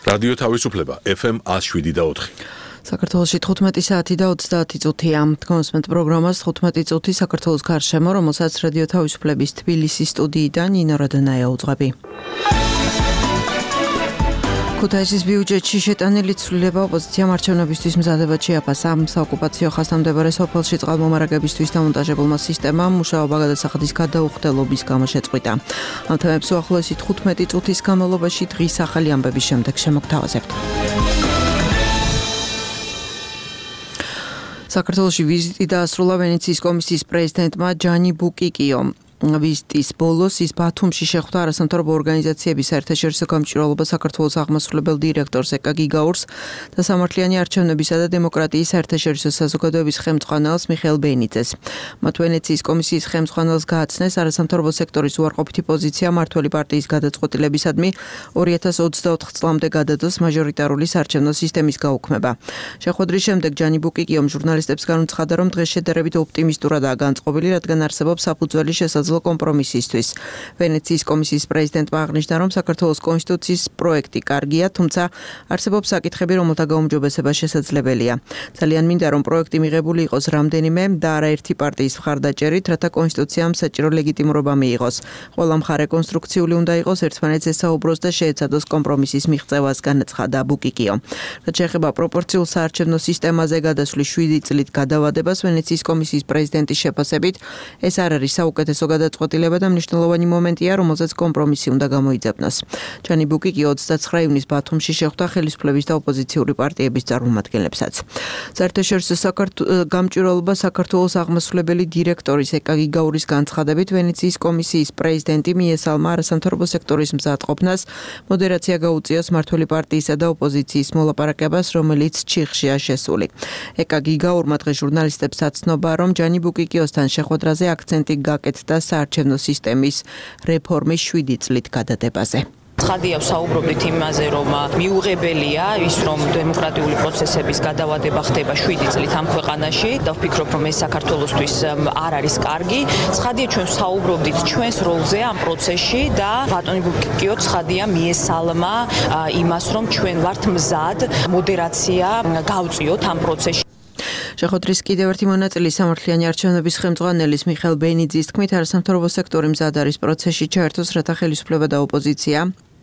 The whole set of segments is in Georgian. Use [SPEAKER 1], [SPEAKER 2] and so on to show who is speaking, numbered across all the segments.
[SPEAKER 1] რადიო თავისუფლება FM 107.4.
[SPEAKER 2] საქართველოში 15 საათი და 30 წუთია. კონსმენტ პროგრამას 15 წუთი საქართველოს გარშემო, რომელსაც რადიო თავისუფლების თბილისის სტუდიიდან ნინო რადონაია უძღვები. ქუთაისის ბიუჯეტში შეტანილი ცვლილება ოპოზიციამ არჩევნებისთვის მზადებას შეაფასა. საოკუპაციო ხაზთან მდებარე სოფელში წყალმომარაგებისთვის დამონტაჟებულმა სისტემამ მუშაობა გადასახადის გადაუხდელობის გამო შეწყვიტა. ამ თემებს უახლოესი 15 წუთის განმავლობაში დღის ახალი ამბების შემდეგ შემოგთავაზებთ. საქართველოში ვიზიტი დაასრულა ვენეციის კომისიის პრეზიდენტმა ჯანი ბუკიკიომ. ვიზიტის ბოლოს ის ბათუმში შეხვდა არასამთავრობო ორგანიზაციების საერთაშორისო გამჭვირვალობა საქართველოს აღმასრულებელ დირექტორს ეკა გიგაურს და სამართლიანი არჩევნებისა და დემოკრატიის საერთაშორისო საზოგადოების ხელმძღვანელს მიხეილ ბენიძეს. მათ ვენეციის კომისიის ხელმძღვანელს გააცნეს არასამთავრობო სექტორის უარყოფითი პოზიცია მმართველი პარტიის გადაწყვეტილებისადმი 2024 წლამდე გადადოს მაჟორიტარული საარჩევნო სისტემის გაუქმება. შეხვედრის შემდეგ ჯანი ბუკიკიომ ჟურნალისტებს განუცხადა, რომ დღეს შედარებით ოპტიმისტურადაა განწყობილი, რადგან არსებობს საფუძველი კომპრომისისთვის. ვენეციის კომისიის პრეზიდენტმა აღნიშნა, რომ საქართველოს კონსტიტუციის პროექტი კარგია, თუმცა არსებობს საკითხები, რომელთა გაუმჯობესება შესაძლებელია. ძალიან მინდა, რომ პროექტი მიღებული იყოს რამდენიმე და არაერთი პარტიის მხარდაჭერით, რათა კონსტიტუციამ საჭირო ლეგიტიმურობა მიიღოს. ყველა მხარე კონსტრუქციული უნდა იყოს, ერთმანეთს ესაუბროს და შეეცადოს კომპრომისის მიღწევას, განაცხადა ბუკიკიო. რაც შეეხება პროპორციულ საარჩევნო სისტემაზე გადასვლის 7 წლით გადავადებას, ვენეციის კომისიის პრეზიდენტის შეფასებით, ეს არ არის საუკეთესო გადაწყვეტილება და მნიშვნელოვანი მომენტია, რომელზეც კომპრომისი უნდა გამოიძებნოს. ჯანი ბუკიკიო 29 ივნისს ბათუმში შეხვდა ხელისუფლების და ოპოზიციური პარტიების წარმომადგენლებსაც. საერთაშორისო გამჭვირვალობა საქართველოს აღმასრულებელი დირექტორის ეკა გიგაურის განცხადებით, ვენეციის კომისიის პრეზიდენტი მიესალმა არასამთავრობო სექტორის მზადყოფნას, მოდერაცია გაუწიოს მმართველი პარტიისა და ოპოზიციის მოლაპარაკებას, რომელიც ჩიხშია შესული. ეკა გიგაურმა დღეს ჟურნალისტებს აცნობა, რომ ჯანი ბუკიკიოსთან შეხვედრაზე აქცენტი გაკეთდა საარჩევნო სისტემის რეფორმის 7 წლით გადადებაზე.
[SPEAKER 3] ცხადია ვსაუბრობთ იმაზე, რომ მიუღებელია ის, რომ დემოკრატიული პროცესების გადავადება ხდება 7 წლით ამ ქვეყანაში და ვფიქრობ, რომ ეს საქართველოსთვის არ არის კარგი. ცხადია ჩვენ ვსაუბრობთ ჩვენს როლზე ამ პროცესში და ბატონი ბუკიკიო ცხადია მიესალმა იმას, რომ ჩვენ ვართ მზად მოდერაცია გავწიოთ ამ პროცესში.
[SPEAKER 2] შეხვედრის კიდევ ერთი მონაწილე სამართლიანი არჩევნების ხელმძღვანელის მიხეილ ბენიძის თქმით, არასამთავრობო სექტორი მზად არის პროცესში ჩაერთოს, რათა ხელისუფლება და ოპოზიცია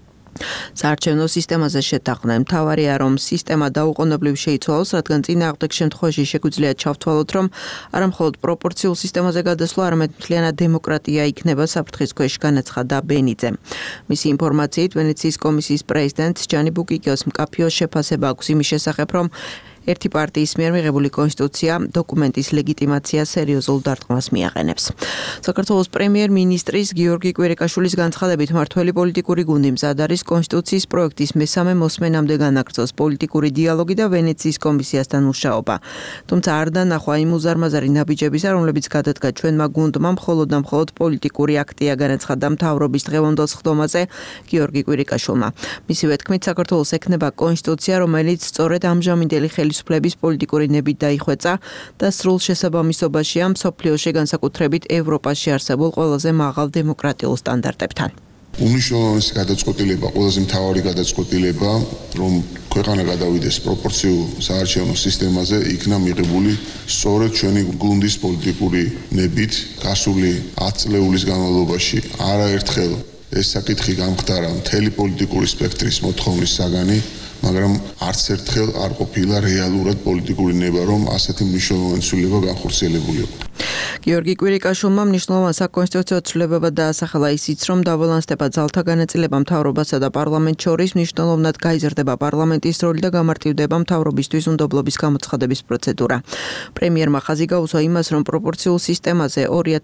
[SPEAKER 2] საარჩევნო სისტემაზე შეთანხმდნენ. მთავარია, რომ სისტემა დაუყოვნებლივ შეიცვალოს, რადგან წინააღმდეგ შემთხვევაში შეგვიძლია ჩავთვალოთ, რომ არა მხოლოდ პროპორციულ სისტემაზე გადასვლა, არამედ მთლიანად დემოკრატია იქნება საფრთხის ქვეშ, განაცხადა ბენიძემ. მისი ინფორმაციით, ვენეციის კომისიის პრეზიდენტს ჯანი ბუკიკიოს მკაფიო შეფასება აქვს იმის შესახებ, რომ ერთი პარტიის მიერ მიღებული კონსტიტუცია დოკუმენტის ლეგიტიმაცია სერიოზულ დარტყმას მიაყენებს. საქართველოს პრემიერ-მინისტრის გიორგი კვირიკაშვილის განცხადებით, მმართველი პოლიტიკური გუნდი მზად არის კონსტიტუციის პროექტის მესამე მოსმენამდე განაგრძოს პოლიტიკური დიალოგი და ვენეციის კომისიასთან მუშაობა. თუმცა არ დანახვა იმ უზარმაზარი ნაბიჯებისა, რომლებიც გადადგა ჩვენმა გუნდმა, მხოლოდ და მხოლოდ პოლიტიკური აქტია, განაცხადა მთავრობის დღევანდელ სხდომაზე გიორგი კვირიკაშვილმა. მისივე თქმით, საქართველოს ექნება კონსტიტუცია, რომელიც სწორედ ამჟამინდელი ხელისუფლების პოლიტიკური ნებით დაიხვეწა და სრულ შესაბამისობაშია მსოფლიოში, განსაკუთრებით ევროპაში არსებულ ყველაზე მაღალ დემოკრატიულ სტანდარტებთან.
[SPEAKER 4] უნიშნულოვანესი გადაწყვეტილება, ყველაზე მთავარი გადაწყვეტილება, რომ ქვეყანა გადავიდეს პროპორციულ საარჩევნო სისტემაზე, იქნა მიღებული სწორედ ჩვენი გუნდის პოლიტიკური ნებით გასული 10 წლეულის განმავლობაში. არაერთხელ ეს საკითხი გამხდარა მთელი პოლიტიკური სპექტრის მოთხოვნის საგანი, მაგრამ არც ერთხელ არ ყოფილა რეალურად პოლიტიკური ნება, რომ ასეთი მნიშვნელოვანი ცვლილება განხორციელებული იყო.
[SPEAKER 2] გიორგი კვირიკაშვილმა მნიშვნელოვან საკონსტიტუციო ცვლილებებად დაასახელა ისიც, რომ დაბალანსდება ძალთა განაწილება მთავრობასა და პარლამენტს შორის, მნიშვნელოვნად გაიზრდება პარლამენტის როლი და გამარტივდება მთავრობისთვის უნდობლობის გამოცხადების პროცედურა. პრემიერმა ხაზი გაუსვა იმას, რომ პროპორციულ სისტემაზე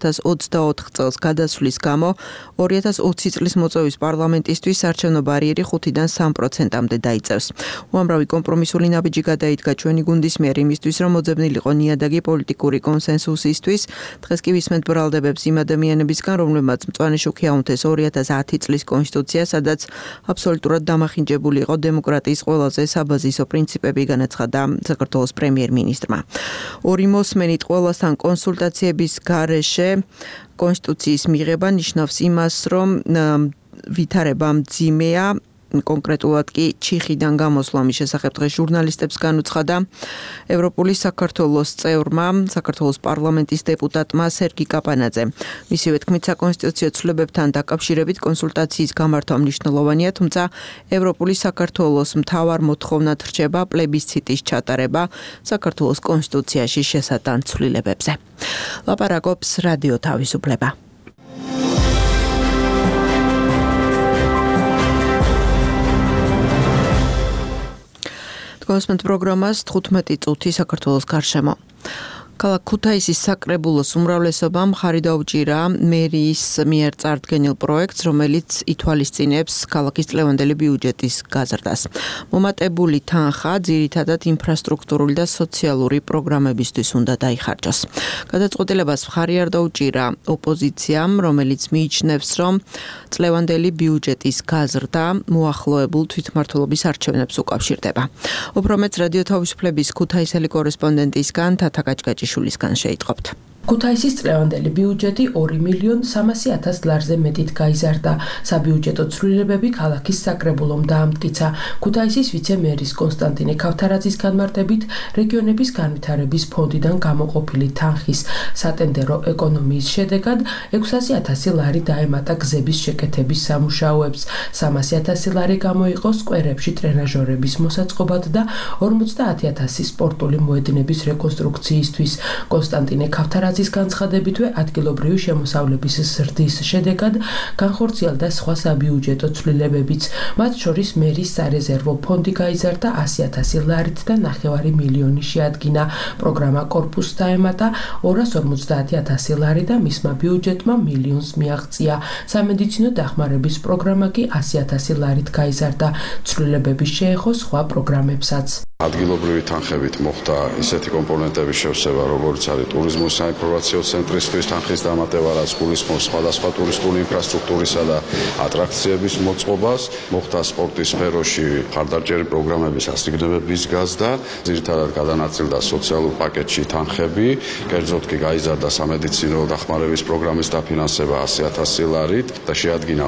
[SPEAKER 2] 2024 წელს გადასვლის გამო 2020 წლის მოწვევის პარლამენტისთვის საარჩევნო ბარიერი 5-დან 3%-მდე დაიწევს. უამრავი კომპრომისული ნაბიჯი გადაიდგა ჩვენი გუნდის მიერ იმისთვის, რომ მოძებნილიყო ნიადაგი პოლიტიკური კონსენსუსისთვის. დღეს კი ვისმენთ ბრალდებებს იმ ადამიანებისგან, რომლებმაც მწვანე შუქი აუნთეს 2010 წლის კონსტიტუცია, სადაც აბსოლუტურად დამახინჯებული იყო დემოკრატიის ყველაზე საბაზისო პრინციპები, განაცხადა საქართველოს პრემიერ-მინისტრმა. ორი მოსმენით ყველასთან კონსულტაციების გარეშე კონსტიტუციის მიღება ნიშნავს იმას, რომ ვითარება მძიმეა კონკრეტულად კი ჩიხიდან გამოსვლა მის შესახებ დღეს ჟურნალისტებს განუცხადა ევროპული საქართველოს წევრმა, საქართველოს პარლამენტის დეპუტატმა სერგი კაპანაძემ. მისივე თქმით, საკონსტიტუციო ცვლილებებთან დაკავშირებით კონსულტაციის გამართვა მნიშვნელოვანია, თუმცა ევროპული საქართველოს მთავარ მოთხოვნად რჩება პლებისციტის ჩატარება საქართველოს კონსტიტუციაში შესატან ცვლილებებზე. ლაპარაკობს რადიო თავისუფლება. კონსმენტ პროგრამას 15 წუთი საქართველოს გარშემო. ქალაქ ქუთაისის საკრებულოს უმრავლესობამ ხარი დაუჭირა მერიის მიერ წარდგენილ პროექტს, რომელიც ითვალისწინებს ქალაქის წლევანდელი ბიუჯეტის გაზრდას. მომატებული თანხა ძირითადად ინფრასტრუქტურული და სოციალური პროგრამებისთვის უნდა დაიხარჯოს. გადაწყვეტილებას მხარი არ დაუჭირა ოპოზიციამ, რომელიც მიიჩნევს, რომ წლევანდელი ბიუჯეტის გაზრდა მოახლოებულ თვითმმართველობის არჩევნებს უკავშირდება. უფრო მეტს რადიო თავისუფლების ქუთაისელი კორესპონდენტისგან თათა გაჭგაჭიშვილისგან შეიტყობთ.
[SPEAKER 5] ქუთაისის წლევანდელი ბიუჯეტი 2.300.000 ლარზე მეტით გაიზარდა. საბიუჯეტო ცვლილებები ქალაქის საკრებულომ დაამტკიცა. ქუთაისის ვიცე-მერის კონსტანტინე ქავთარაძის განმარტებით, რეგიონების განვითარების ფონდიდან გამოყოფილი თანხის სატენდერო ეკონომიის შედეგად 600.000 ლარი დაემატა გზების შეკეთების სამუშაოებს. 300.000 ლარი გამოიყო სკვერებში ტრენაჟორების მოსაწყობად და 50.000 სპორტული მოედნების რეკონსტრუქციისთვის. კონსტანტინე ქავთარაძის განცხადებითვე ადგილობრივი შემოსავლების ზრდის შედეგად განხორციელდა სხვა საბიუჯეტო ცვლილებებიც. მათ შორის მერის სარეზერვო ფონდი გაიზარდა 100.000 ლარით და 9 მილიონი შეადგინა. პროგრამა კორპუსს დაემატა 250.000 ლარი და მისმა ბიუჯეტმა მილიონს მიაღწია. სამედიცინო დახმარების პროგრამა კი 100.000 ლარით გაიზარდა. ცვლილებები შეეხო სხვა პროგრამებსაც.
[SPEAKER 6] ადგილობრივი თანხებით მოხდა ისეთი კომპონენტების შევსება, როგორც არის ტურიზმის საინფორმაციო ცენტრისთვის თანხის დამატება, რაც გულისხმობს სხვადასხვა ტურისტული ინფრასტრუქტურისა და ატრაქციების მოწყობას, მოხდა სპორტის სფეროში მხარდამჭერი პროგრამების ასიგნებების გაზრდა, ძირითადად გადანაწილდა სოციალურ პაკეტში თანხები, კერძოდ კი გაიზარდა სამედიცინო დახმარების პროგრამის დაფინანსება 100.000 ლარით და შეადგინა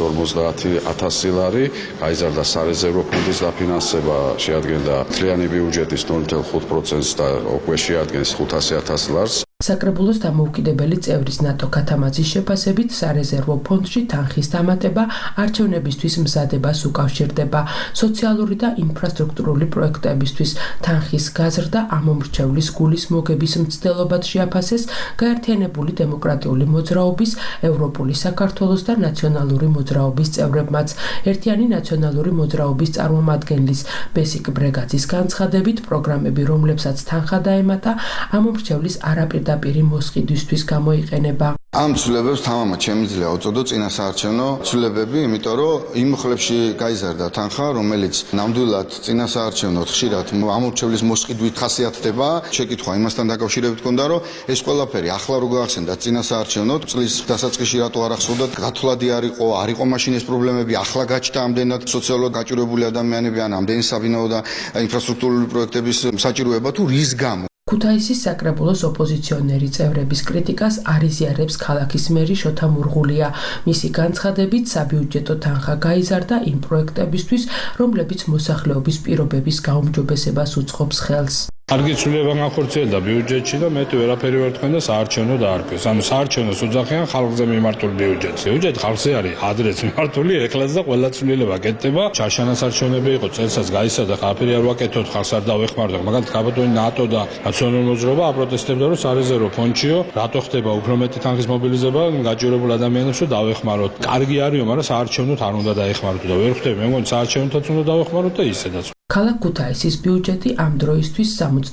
[SPEAKER 6] 450.000 ლარი, გაიზარდა სარეზერვო ფონდის დაფინანსება, შეადგენდა მთლიანი ბიუჯეტის 0.5% და უკვე შეადგენს 500.000 ლარს.
[SPEAKER 5] საკრებულოს დამოუკიდებელი წევრის ნატო ქათამაძის შეფასებით სარეზერვო ფონდში თანხის დამატება არჩევნებისთვის მზადებას უკავშირდება. სოციალური და ინფრასტრუქტურული პროექტებისთვის თანხის გაზრდა ამომრჩევლის გულის მოგების მცდელობად შეაფასეს გაერთიანებული დემოკრატიული მოძრაობის, ევროპული საქართველოს და ნაციონალური მოძრაობის წევრებმაც. ერთიანი ნაციონალური მოძრაობის წარმომადგენლის ბესიკ ბრეგაძის განცხადებით, პროგრამები, რომლებსაც თანხა დაემატა, ამომრჩევლის არაპირდაპირი მოსყიდვისთვის გამოიყენება.
[SPEAKER 7] ამ ცვლილებებს თამამად შემიძლია უწოდო წინასაარჩევნო ცვლილებები, იმიტომ რომ იმ მხლებში გაიზარდა თანხა, რომელიც ნამდვილად წინასაარჩევნოდ ხშირად ამორჩევლის მოსყიდვით ხასიათდება. შეკითხვა იმასთან დაკავშირებით ჰქონდა, რომ ეს ყველაფერი ახლა რო გაახსენდა წინასაარჩევნოდ, წლის დასაწყისში რატო არ ახსოვდა, გათვლადი არ იყო მაშინ ეს პრობლემები, ახლა გაჩნდა ამდენად სოციალურად გაჭირვებული ადამიანები, ან ამდენი საბინაო და ინფრასტრუქტურული პროექტების საჭიროება თუ რის გამო.
[SPEAKER 5] ქუთაისის საკრებულოს ოპოზიციონერი წევრების კრიტიკას არ იზიარებს ქალაქის მერი შოთა მურღულია. მისი განცხადებით, საბიუჯეტო თანხა გაიზარდა იმ პროექტებისთვის, რომლებიც მოსახლეობის პირობების გაუმჯობესებას უწყობს ხელს.
[SPEAKER 8] კარგი ცვლილება განხორციელდა ბიუჯეტში და მეტი ვერაფერი ვერ თქვენ და საარჩევნო დაარქვეს. ანუ საარჩევნოს უძახიან ხალხზე მიმართულ ბიუჯეტს. ბიუჯეტი ხალხზე არის ადრეც მიმართული, ეხლაც და ყველა ცვლილება კეთდება. ჩაშანას არჩევნები იყო, წელსაც გაიზარდა, ხალხი არ ვაკეთოთ, ხალხს არ დავეხმაროთ. მაგალითად, კაბატონი ნატო და ნაციონალური მოძრაობა აპროტესტებდა, რომ სარეზერვო ფონდშიო რატო ხდება უფრო მეტი თანხის მობილიზება გაჭირებულ ადამიანებს, რომ დავეხმაროთ. კარგი არისო, მაგრამ საარჩევნოთ არ უნდა დაეხმაროთ და ვერ ხვდები, მე მგონი საარჩევნოთაც უნდა დავეხმაროთ და ისედაც.
[SPEAKER 5] ქალაქ ქუთაისის ბიუჯეტი ამ დროისთვის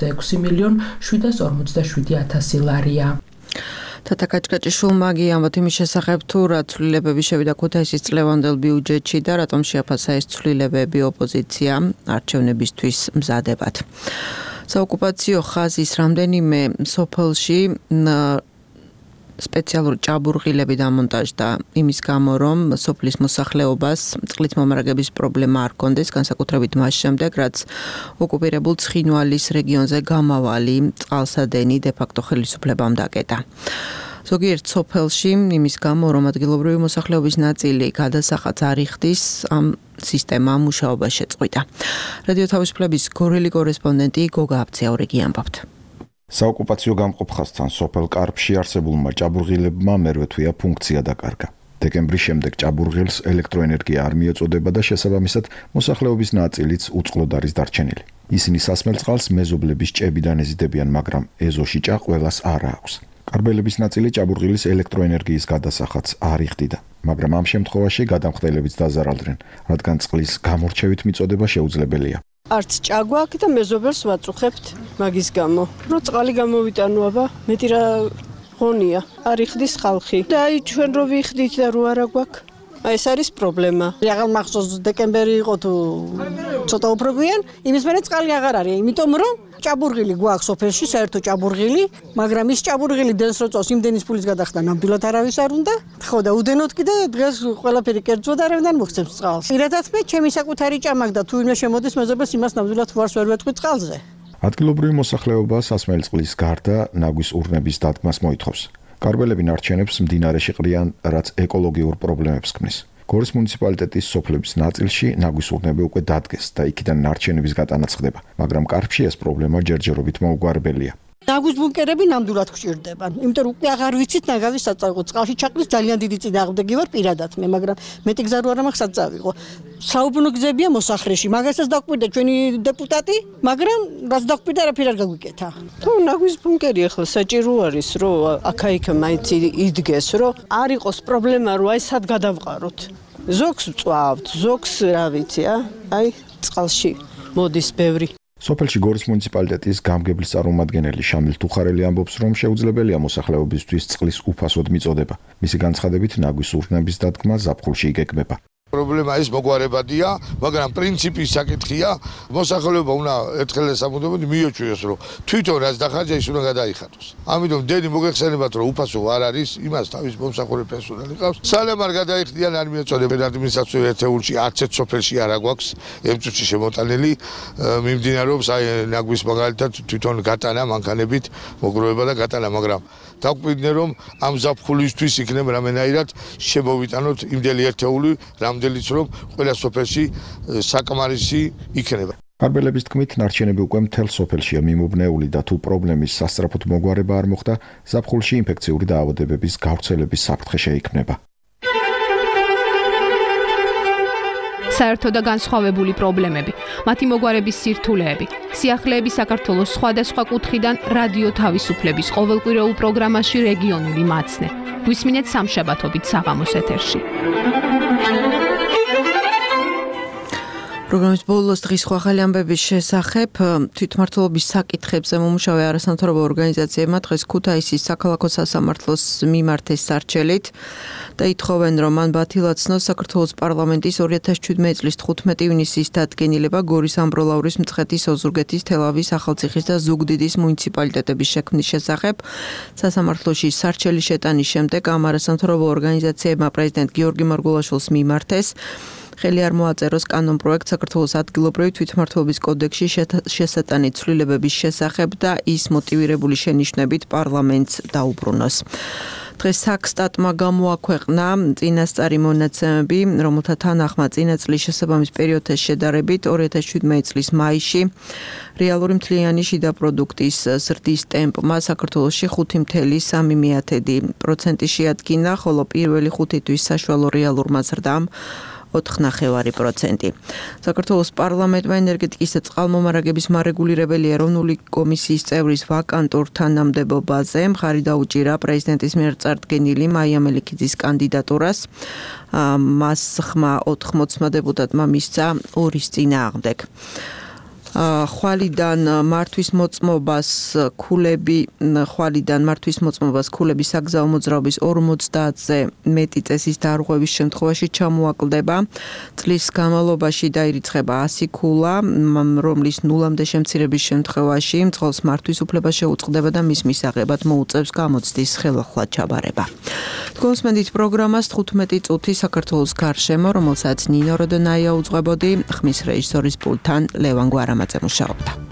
[SPEAKER 5] 66.747.000 ლარია.
[SPEAKER 2] თათა გაჭგაჭიშვილმა ამბობთ იმის შესახებ, თუ რა ცვლილებები შევიდა ქუთაისის წლევანდელ ბიუჯეტში და რატომ შეაფასა ეს ცვლილებები ოპოზიციამ არჩევნებისთვის მზადებად. საოკუპაციო ხაზის რამდენიმე სოფელში სპეციალური ჭაბურღილები დამონტაჟდა იმის გამო, რომ სოფლის მოსახლეობას წყლით მომარაგების პრობლემა არ ჰქონდეს, განსაკუთრებით მას შემდეგ, რაც ოკუპირებულ ცხინვალის რეგიონზე გამავალი წყალსადენი დე-ფაქტო ხელისუფლებამ დაკეტა. ზოგიერთ სოფელში იმის გამო, რომ ადგილობრივი მოსახლეობის ნაწილი გადასახადს არ იხდის, ამ სისტემამ მუშაობა შეწყვიტა. რადიო თავისუფლების გორელი კორესპონდენტი გოგა აბციაურიგი ამბობთ.
[SPEAKER 9] საოკუპაციო გამყოფხასთან სოფელ კარფში არსებულმა ჭაბურღილებმა მერვე თვეა ფუნქცია დაკარგა. დეკემბრის შემდეგ ჭაბურღილს ელექტროენერგია არ მიეწოდება და შესაბამისად მოსახლეობის ნაწილიც უწყლოდ არის დარჩენილი. ისინი სასმელ წყალს მეზობლების ჭებიდან ეზიდებიან, მაგრამ ეზოში ჭა ყველას არ აქვს. კარბელების ნაწილი ჭაბურღილის ელექტროენერგიის გადასახადს არ იხდიდა, მაგრამ ამ შემთხვევაში გადამხდელებიც დაზარალდნენ, რადგან წყლის გამორჩევით მიწოდება შეუძლებელია.
[SPEAKER 10] არც ჭაგვაკ და მეზობელს ვაწუხებთ მაგის გამო. რო წყალი გამოვიტანო აბა, მეტი რა ღონია, არ იხდის ხალხი. და აი ჩვენ რო ვიხდით და რო არა გვაქვს. აი ეს არის პრობლემა. აღარ მახსოვს დეკემბერი იყო თუ ცოტა უფრო გვიან, იმის მერე წყალი აღარ არის, იმიტომ რომ ჭაბურღილი გვაქვს სოფელში, საერთო ჭაბურღილი, მაგრამ ის ჭაბურღილი დენს რო წავს, იმდენის ფულის გადახდა ნამდვილად არავის არ უნდა. ხო და უდენოდ კიდე დღეს ყველაფერი კერძო და არავინ არ მოხსებს წყალს. პირადად მე ჩემი საკუთარი ჭამაკ და თუ ვინმე შემოდის მეზობელს იმას ნამდვილად ვარს ვერ ვეთქვი წყალზე.
[SPEAKER 9] ადგილობრივი მოსახლეობა სასმელი წყლის გარდა ნაგვის ურნების დადგმას მოითხოვს. კარბელები ნარჩენებს მდინარეში ყრიან, რაც ეკოლოგიურ პრობლემებს ქმნის. გორის მუნიციპალიტეტის სოფლების ნაწილში ნაგვის ურნები უკვე დადგეს და იქიდან ნარჩენების გატანაც ხდება, მაგრამ კარფში ეს პრობლემა ჯერჯერობით მოუგვარებელია.
[SPEAKER 10] ნაგვის ბუნკერები ნამდვილად გვჭირდება, იმიტომ რომ უკვე აღარ ვიცით ნაგავის საწავიღო. წყალში ჩაყრის ძალიან დიდი წინააღმდეგი ვარ პირადად მე, მაგრამ მეტი გზა რო არ მაქვს საწავიღო. საუბნო გზებია მოსახლეში, მაგასაც დაგვკვირდა ჩვენი დეპუტატი, მაგრამ რაც დაგვკვირდა არაფერ არ გაგვიკეთა. თუ ნაგვის ბუნკერი ახლა საჭირო არის, რომ აქა-იქ მაინც იდგეს, რომ არ იყოს პრობლემა, რომ აი სად გადავყაროთ. ზოგს ვწვავთ, ზოგს რა ვიცი, აი წყალში მოდის ბევრი.
[SPEAKER 9] სოფელში გორის მუნიციპალიტეტის გამგებლის წარმომადგენელი შამილ თუხარელი ამბობს, რომ შეუძლებელია მოსახლეობისთვის წყლის უფასოდ მიწოდება. მისი განცხადებით, ნაგვის ურნების დადგმა ზაფხულში იგეგმება.
[SPEAKER 11] პრობლემა ის მოგვარებადია, მაგრამ პრინციპის საკითხია, მოსახლეობა უნდა ერთხელ სამუდამოდ მიოჩვიოს, რომ თვითონ რაც დახარჯა ის უნდა გადაიხადოს. ამიტომ დენი მოგეხსენებათ, რომ უფასო არ არის, იმას თავის მომსახურე პერსონალი ყავს. სანამ არ გადაიხდიან, არ მიეწოდებენ ადმინისტრაციულ ერთეულში, არც ერთ სოფელში არ აგვაქვს ემწუთში შემოტანილი, მიმდინარეობს აი ნაგვის მაგალითად თვითონ გატანა მანქანებით, მოგროვება და გატანა, მაგრამ დაგვკვირდნენ, რომ ამ ზაფხულისთვის იქნება რამენაირად შემოვიტანოთ იმდელი ერთეული, რამდენიც რომ ყველა სოფელში საკმარისი იქნება.
[SPEAKER 9] კარბელების თქმით, ნარჩენები უკვე მთელ სოფელშია მიმობნეული და თუ პრობლემის სასწრაფოდ მოგვარება არ მოხდა, ზაფხულში ინფექციური დაავადებების გავრცელების საფრთხე შეიქმნება.
[SPEAKER 12] საერთო და განსხვავებული პრობლემები, მათი მოგვარების სირთულეები, სიახლეები საქართველოს სხვადასხვა კუთხიდან რადიო თავისუფლების ყოველკვირეულ პროგრამაში რეგიონული მაცნე. გვისმინეთ სამშაბათობით საღამოს ეთერში.
[SPEAKER 2] პროგრამის ბოლოს დღის ხვალ ამბების შესახებ თვითმმართველობის საკითხებზე მომუშავე არასამთავრობო ორგანიზაციებმა დღეს ქუთაისის საქალაქო სასამართლოს მიმართეს სარჩელით და ითხოვენ, რომ მან ბათილაცნოს საქართველოს პარლამენტის 2017 წლის 15 ივნისის დადგენილება გორის ამბროლაურის, მცხეთის, ოზურგეთის, თელავის, ახალციხის და ზუგდიდის მუნიციპალიტეტების შექმნის შესახებ. სასამართლოში სარჩელის შეტანის შემდეგ ამ არასამთავრობო ორგანიზაციებმა პრეზიდენტ გიორგი მარგულაშვილს მიმართეს. ხელი არ მოაწეროს კანონპროექტ საქართველოს ადგილობრივი თვითმმართველობის კოდექსში შესატანით ცვლილებების შესახებ და ის მოტივირებული შენიშვნებით პარლამენტს დაუბრუნოს. დღეს საქსტატმა გამოაქვეყნა წინასწარი მონაცემები, რომელთა თანახმად წინა წლის შესაბამის პერიოდის შედარებით 2017 წლის მაისში რეალური მთლიანი შიდა პროდუქტის ზრდის ტემპმა საქართველოში 5.3% შეადგინა, ხოლო პირველი 5 თვის საშუალო რეალურმა ზრდამ 4.9%. საქართველოს პარლამენტმა ენერგეტიკის და წყალმომარაგების მარეგულირებელი ეროვნული კომისიის წევრის ვაკანტურ თანამდებობაზე მხარი დაუჭირა პრეზიდენტის მიერ წარდგენილი მაია მელიქიძის კანდიდატურას. მას ხმა 80 დეპუტატმა მისცა ორის წინააღმდეგ. ხვალიდან მართვის მოწმობას ქულების საგზაო მოძრაობის 50-ზე მეტი წესის დარღვევის შემთხვევაში ჩამოაკლდება. წლის განმავლობაში დაირიცხება 100 ქულა, რომლის ნულამდე შემცირების შემთხვევაში მძღოლს მართვის უფლება შეუწყდება და მის მისაღებად მოუწევს გამოცდის ხელახლა ჩაბარება. თქვენს პროგრამას 15 წუთი საქართველოს გარშემო, რომელსაც ნინო როდონაია უძღვებოდი, ხმის რეჟისორის პულტთან ლევან გვარამაძე მუშაობდა.